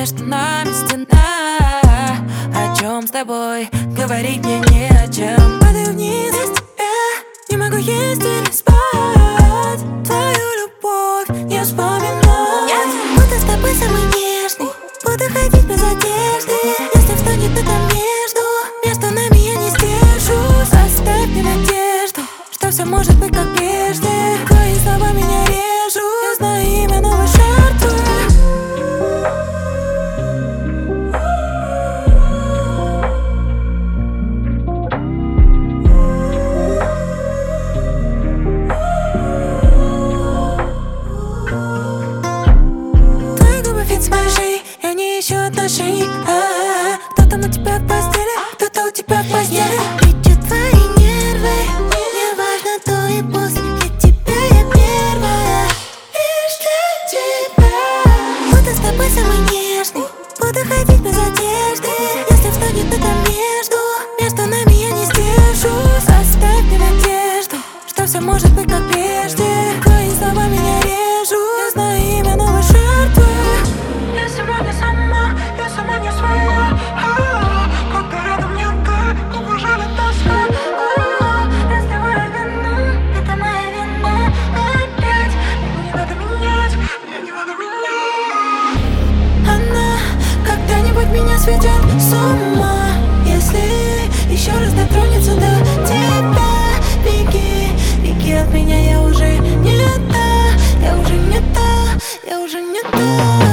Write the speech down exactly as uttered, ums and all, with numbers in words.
все, что нами стена. О чем с тобой говорить мне не о чем. Падаю вниз без тебя, не могу есть или спать. Твою любовь я вспоминаю. Буду с тобой самый нежный, буду ходить без одежды. Если встанет это между, между нами я не сдержусь. Оставь мне надежду, что все может быть как прежде. Твои слова меня режут, я знаю имя новой жертвы. Твои губы фит с моей, я не ищу отношений. А-а-а. Кто там у тебя в постели, кто-то у тебя в постели. Лечу твои нервы, мне важно то и после. Для тебя я первая, лишь для тебя. Буду с тобой самый нежный, буду ходить без одежды. Если встанет это между, между нами я не сдержусь. Оставь мне надежду, что все может быть как прежде. Твои слова меня режут, я знаю имя новой жертвы. Я сегодня сама, я сама не своя. А-а-а. Когда рядом нет ты, неужели тоска? А-а-а. Разливаю вину, это моя вина. Опять мне не надо менять, мне не надо менять. Она когда-нибудь меня сведет с ума. Если еще раз дотронется до тебя, беги, беги от меня, я уже не та, я уже не та, я уже не та.